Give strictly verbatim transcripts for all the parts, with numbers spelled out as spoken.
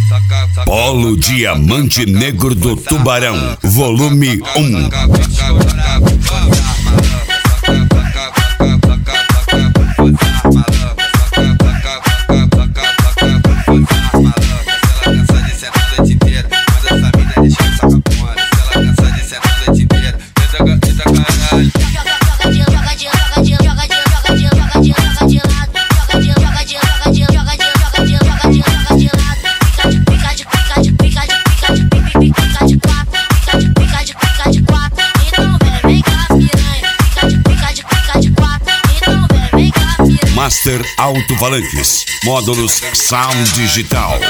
Polo Diamante Negro do Tubarão, volume um. Master Alto-Falantes, módulos Sound Digital.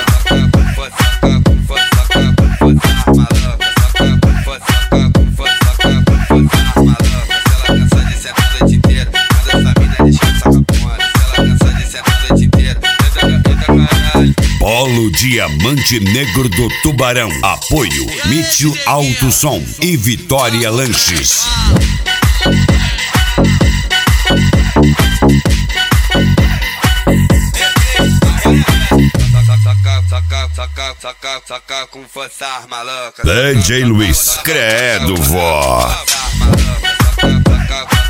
Polo Diamante Negro do Tubarão. Apoio Mitio Alto Som e Vitória Lanches. Saca com força, maluca. D J Luiz, credo, vó.